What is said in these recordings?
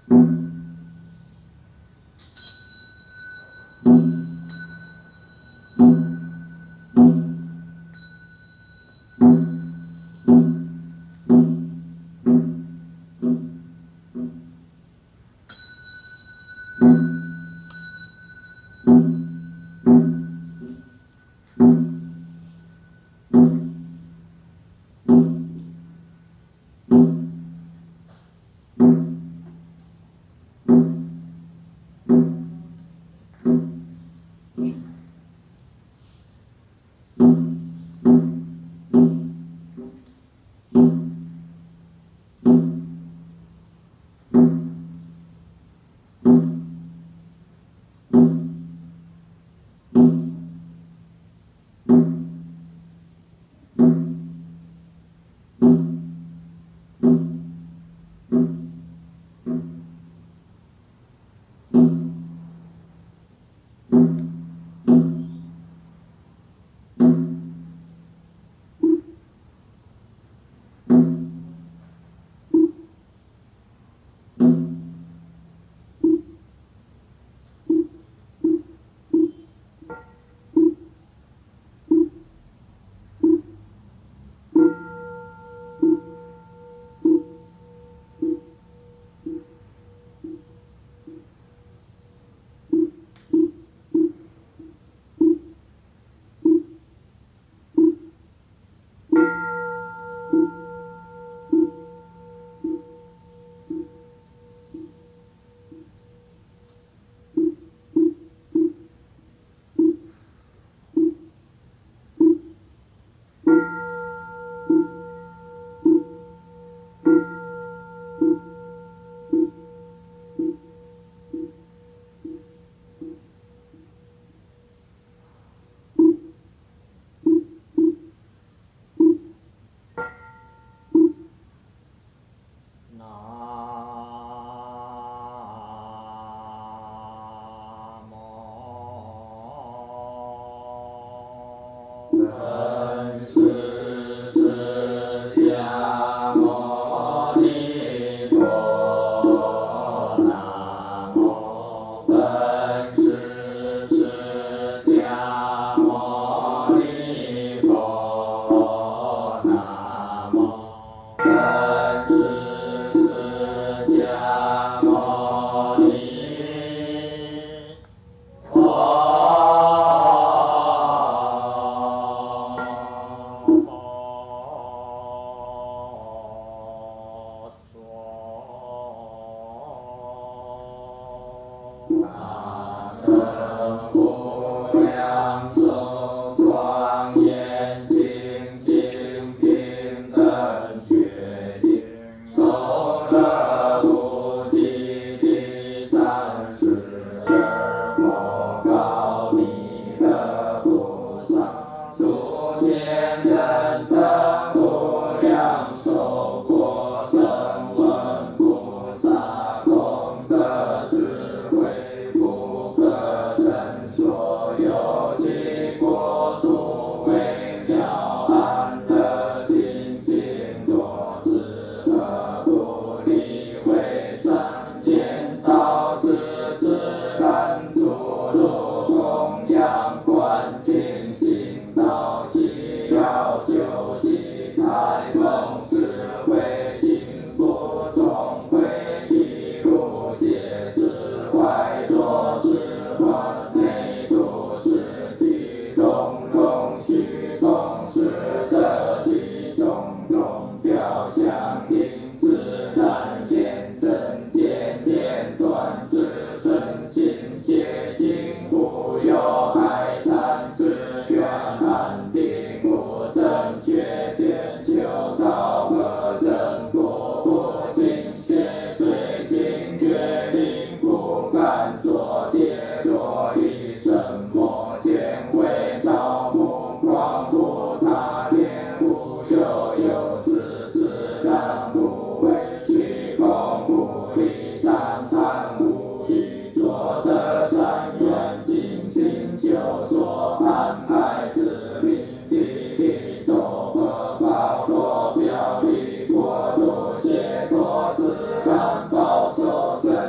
保守在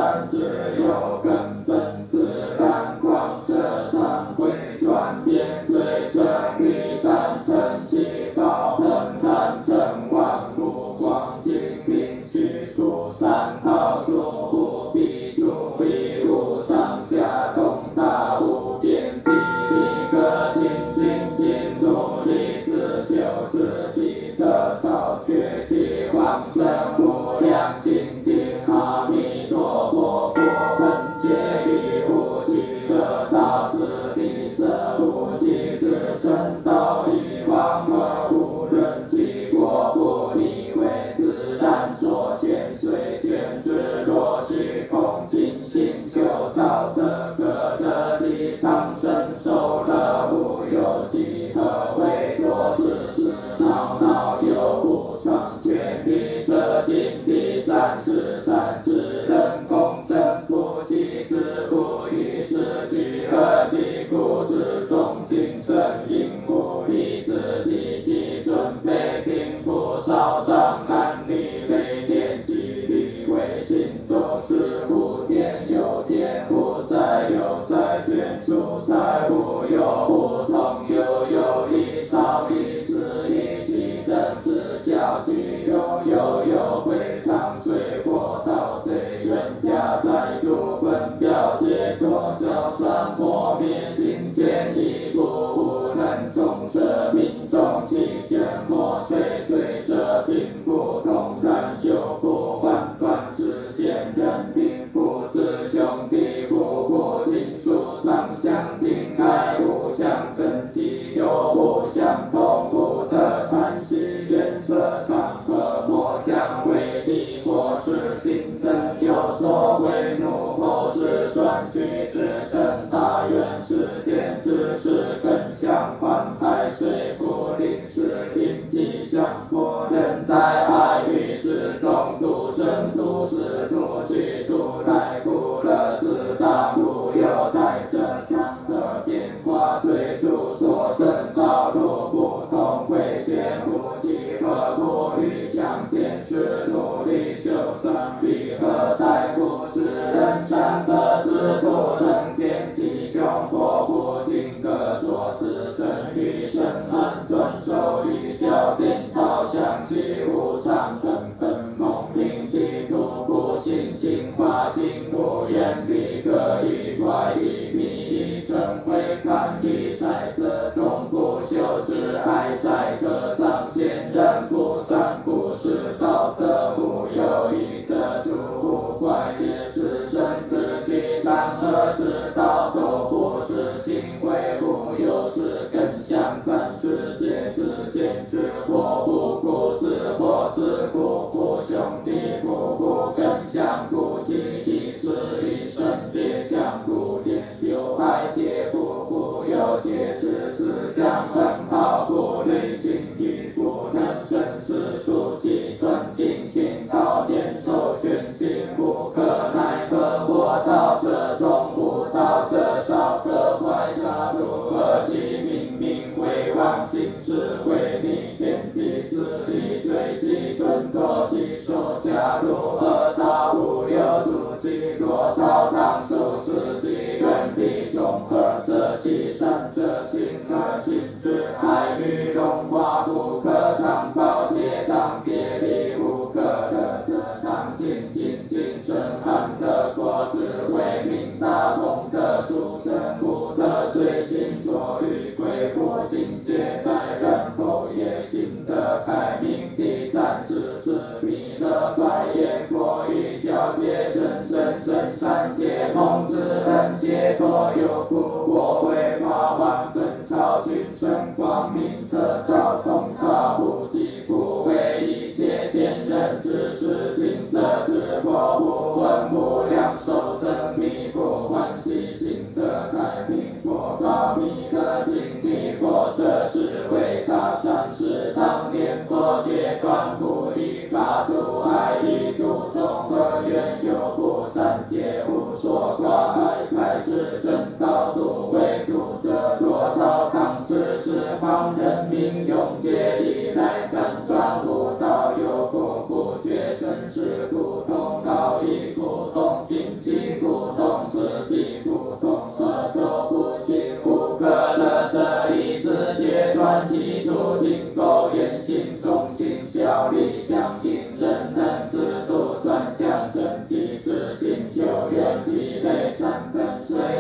然自有根本，自然光射常会转变，最胜于单成其道，恒然成万物光景并虚数三套数不必注意无上下动大无边际一个清净心努力自救自地得少觉其往生无量清净阿弥陀佛不分界离无极乐大自地色无极自身道以往而无人其国不以为自然所见虽见之若虚空尽心求道德可得其长生受乐无有几何为作是事恼恼有无成全力舍尽第三世三世人共振不及自不于是俱何其故之中心生因无力自己其准备并不少障难力累练其力为心中是无天有天无在有在眷属在无有无同有一少一事一其等知晓具有会常随波涛贼人家在诸分表解脱小善破灭心见一步无能众生命中其见莫随着并不同然有不万端之间人并不知兄弟不亲属当相敬爱互相珍惜有不相同无得叹息颜色场合莫相为敌或是心生有所为怒或是专具之成大愿世间之事更相反海水不临时临机相迫人在爱欲之中独生独死独去独来故乐自大故有待这相的变化最初所生道路不同会见不及何不欲强坚持努力修善离合待不是人善得之不能见其胸脯不尽各作自身于身安专守于教典道相其无常根本梦灵地图不心情化心不言离各一怪一迷一成会看一彩色中不修之爱在歌上仙人不善不是道德无有一则诸无怪也是生自己善恶之道都不是行为无有是更相暂世界之间之火不顾之火之故不兄弟不更相顾及一世一生别相顾念有爱皆不有皆是思想很好不虑情欲不能生死数计算尽心道念受宣心不可奈何活到这中不到这少可怀杀戮而其明为妄心是为逆天地之力追击顿挫其所下入而大无有主其若操当受持其远离中而则其善则亲而心之爱欲荣华不可长保皆当别离无可得则当尽精神安乐果智慧明大功德殊胜不得随心所欲归不境界在人后也心得开明第三世是弥勒白眼佛与教界真善界梦之人解脱有故我为法王真超群生光明彻照通察不及不为一切天人之事尽得之佛不闻无量寿生弥不欢喜心得开明佛告弥勒经地佛这是为他善事当年佛界断不离法度爱一度众和缘有不善皆无所挂碍开示正道度为度者多少当知是方人民永劫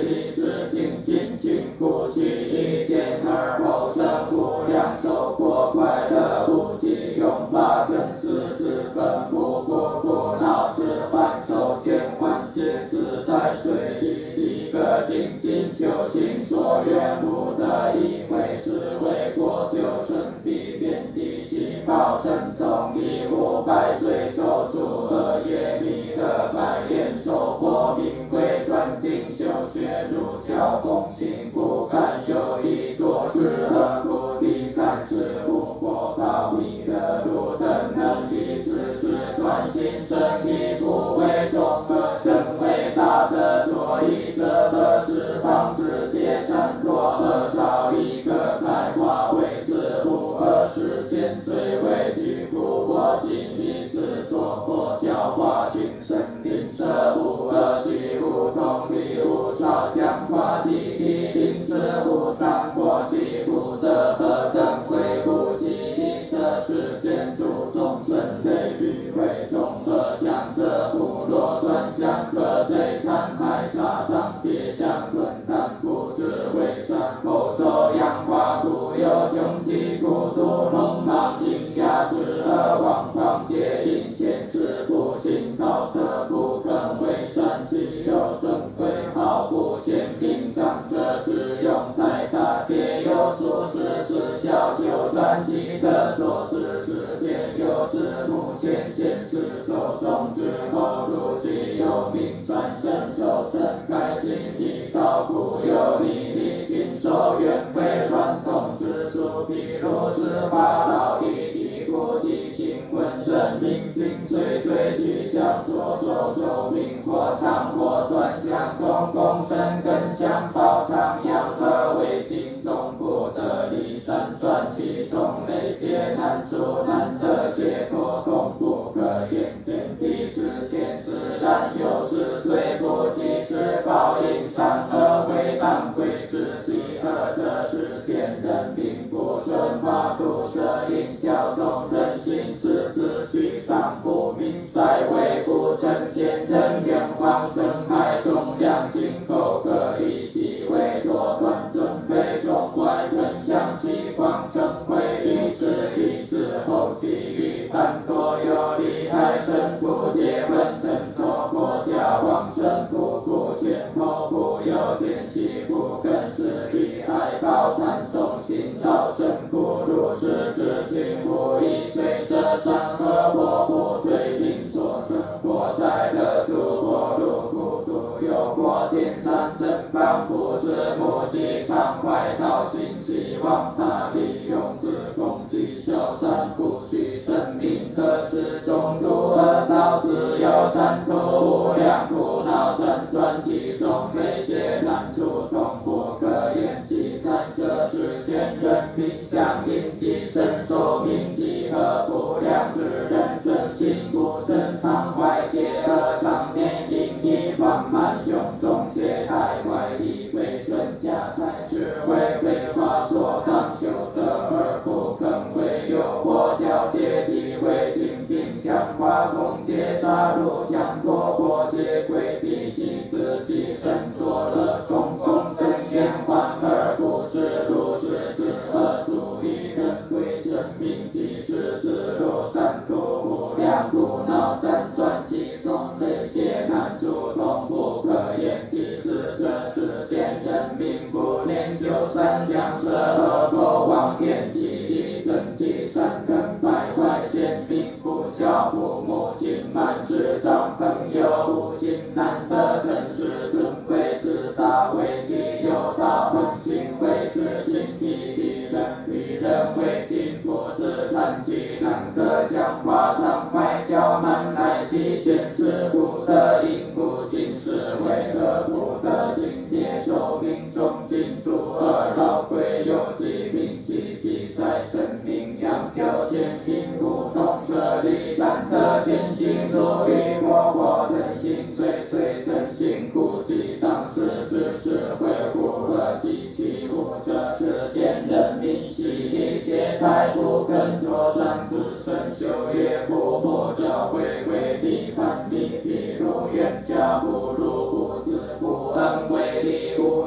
一时精进勤苦去一见而后生无量寿过快乐无际永发生死之本不苦不恼之患受千万劫自在水里一个精进求行所愿不得一回只为过救生地遍地气泡沉重1500岁受诸恶业弥勒白眼受破名归专精修学儒教奉行不敢有一座是何故第35佛道弥勒如等能力只是专心正义不为众恶生伟大的所以这个十方世界善作恶少一个开化为自不二世间最为具故我今以此作佛教化群生灵舍无二具无同理无少相化集体灵智无上过其不得何等为不及这世间诸众生类律为众恶强者不落断相可罪残害杀伤别相论但不知为善口受养化故有穷极孤独聋盲喑哑之恶妄狂戒淫见识不信道德不肯为善其有正规好不显明长者之用财大皆有术士是小修传其的所知世间有之目前现世受众之后如其有名转身受身开心意道故有力力尽受愿非乱动之术譬如是法老一体故即行浑身明镜随随具象所受寿命或长或短相从共生根相报长养而为经中不得离散转其中类皆难处难得解脱共不可言天地之间自然有时虽不及时报应善恶为当归之计而这世间人并不顺化毒摄引教众人心此自居上不明在为不正见人愿望生害众良心口可以即为多端准备中外人相其光成会一次后期于贪多有利害生不结本身作国家往生不顾前后不有见其不肯是利害高贪众心道生苦如是之境无以随着山河祸不罪病所生活在乐处或路孤独有过天山正方不是目击常怀道心希望他利用之攻击修善不取生命可是中途恶道自有三途无量苦恼辗转其中非皆难处痛不可言其善这世间人品相应即身寿命即何不良之人生心不正常怀邪恶常念淫逸放慢胸中懈怠怀疑为身家财是为非法所当求者而不肯为诱惑交界即为性病强化攻戒杀戮强夺破邪诡计其自己身作乐众共争言患而不知如是之恶足以人归生命即是之路三途无量苦恼辗转其中累劫难处痛不可言即是这世间人民不念修善良舍恶口妄言其力正气善根败坏显明不孝父母亲满是长朋友无心难得真实尊贵自大为己有大本性为是亲彼彼人为亲不知残疾难得相化常怀骄慢乃其见是不得因不尽是为何不得行灭寿命中尽诸恶老贵有疾病积在生命养就见因无从舍离但得见行如于活活真心随身心故即当时之是会不恶及其无这世间人民习力懈怠不肯作善自身修业不莫教诲为利叛逆譬如冤家不入不自不恩为利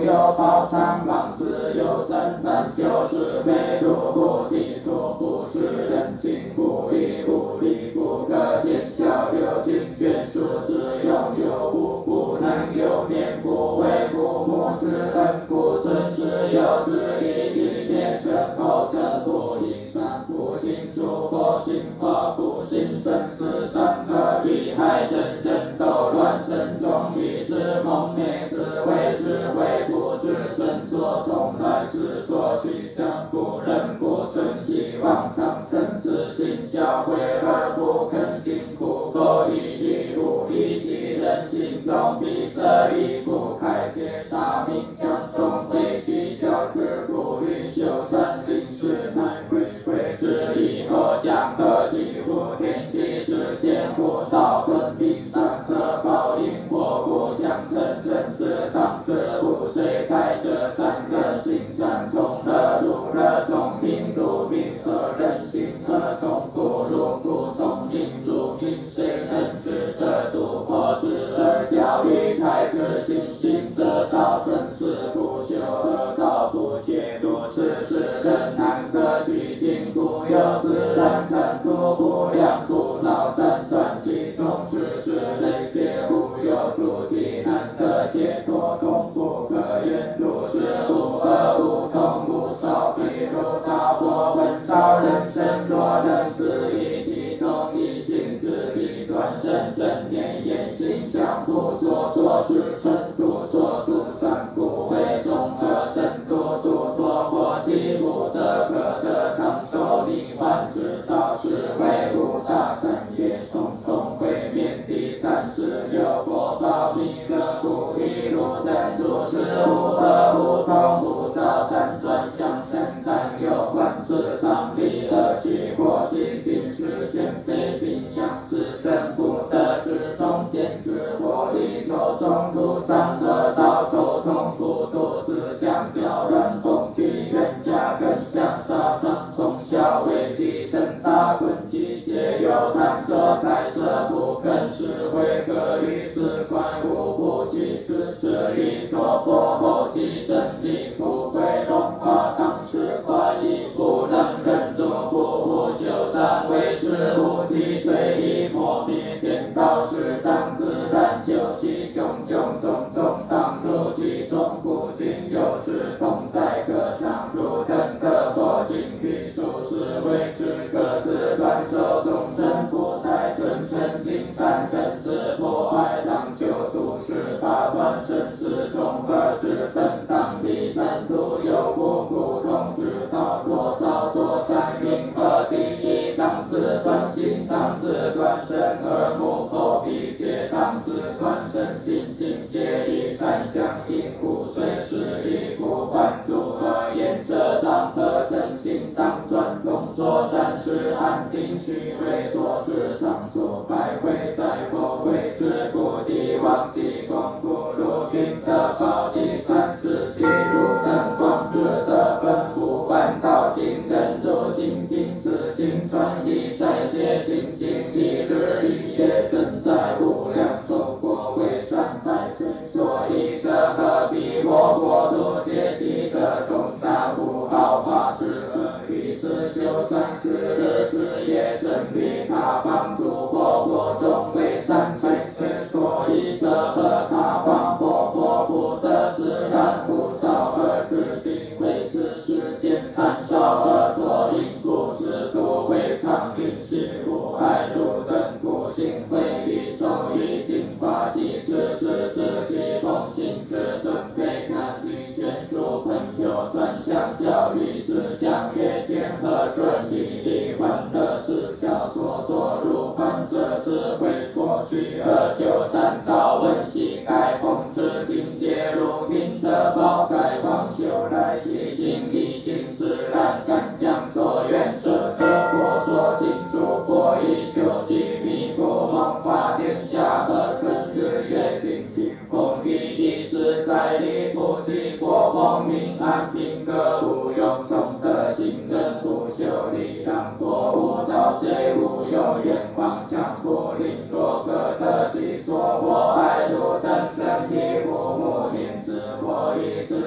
有报偿往自由身份，就是非土不地土，不是人情不义不理不可见，小流行眷属之拥有物，不能有念不为父母之恩，不尊师友之义，以免成后者不以善不信诸佛信法，不信生死三恶利害，人人斗乱身中，于是梦灭智慧，智慧不知身所从来世所去向，不忍不顺希望长生之心，教诲而不肯信，苦口一句不依其人心中，闭塞亦不开解，大明将中非去教之不允修善令是乃回归之以后将可几乎天地之间，不道分明三者报应，或不相称称之当之不随开这三个行善从乐入乐，从明入明，而人心乐，从苦入苦，从明入明，谁能知这度佛之而教育开示信心者道生死不休，而道不解脱，世世人难可具尽，故有自然成度不良苦恼辗转其中，世世累劫无有出期，难得解脱，痛不可言，如是无恶无痛无少，譬如大佛本少人生，若能自以其中一心之力断生正念言行相不所作之成度，作出三不为众而生度，度脱过其不得可得长寿离幻之道，是为无大善业重重毁灭第36佛报弥勒不亦如等，如是无恶无痛无少辗转相生，但有观自当离而去过其境，实现非病养是生不得，是中间之火力手中途上得道抽痛苦度，自相较乱风气冤家更相杀伤，从小为其成大困境，皆有贪着财色不肯是为各于自快无不其次，这里所破后其真理不归融化，当时快意不能忍住，不护修善为之无极，随意破灭颠倒是当自然，究其种种种种当入其中，不仅有时同在各上入等各佛经语数是为之各自断受众生不待尊称经三人之破坏当救度十八段生死中各自本当离三途，有不苦痛之道，多少多善因何第一当自断心，当自断身，耳目口鼻皆当自断身，心境皆以善相应，故随时亦不还诸恶言色当得身心当转动作善事安定虚伪作事常作百回再佛为之故地往昔功夫如云的报第37如灯光之的本不还道尽人如精进自行转移再接精进一日一夜身在无量寿果为善百岁，所以这何必我国度皆记得种下无好法之恶，于此修善是日是夜胜利他方诸佛国中为善百岁，所以这何他方佛国不得自然不造而制定为此世间参照而作因故是故为常允许无爱入等故行会以受益尽法喜事之自己奉行之准备看与眷属朋友专相教育之相约见和顺利离欢乐之小所作入观者智慧过去而就善造文习该奉持境界如听得报该方修来其心一心自然敢将所愿者得佛所行诸佛以求具弥不梦化天下和顺日月精平风雨一时在力不及国风明安平歌无用中的行人不修力量国无道皆无有愿望强不令若各得其所我爱如等身体父母念之我以之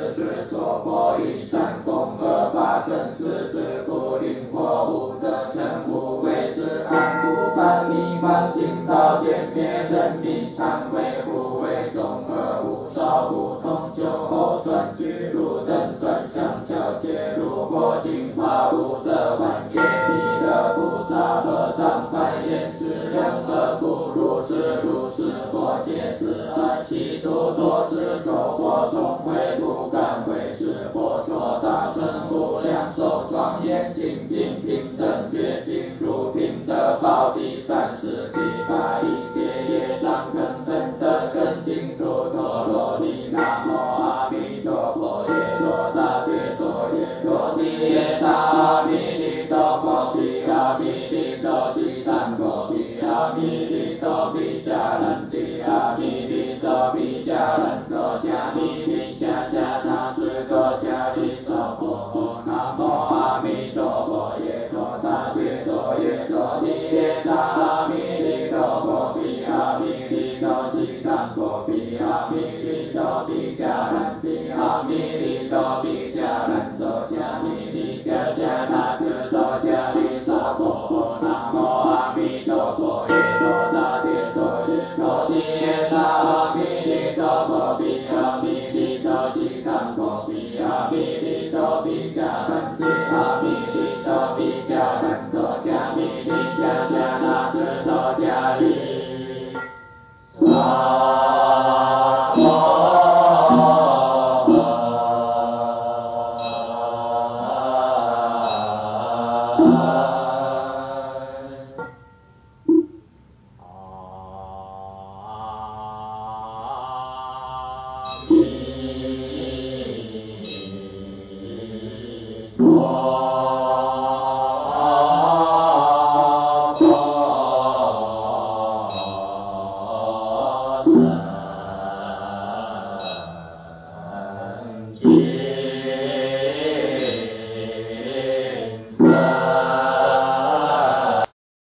道不同，酒后转去路灯转向桥接路过净化无的晚夜里的菩萨和尚白眼是两个不如是如是佛界是安息多多是受火重会不敢会是佛说大乘无量寿庄严清净平等觉净如平的宝地37把一切业障根本的深净土陀罗尼南无阿弥陀佛耶多大解脱耶多地耶大阿弥利多佛比阿弥利多悉檀佛比阿弥利多比迦兰帝阿弥利多比迦兰多迦弥利迦迦那智多迦利娑婆南无阿弥陀佛耶多大解脱耶多地耶大阿弥利多佛比阿弥利多悉檀佛比阿弥利多比迦兰帝阿弥利多比迦兰多迦弥利迦迦那智多迦利娑婆南无阿弥陀佛耶多大解脱耶多地耶大阿弥利多佛比阿弥利多悉檀佛比阿弥利多比迦兰帝阿弥利多比迦兰多迦弥利迦迦那智多迦利萨摩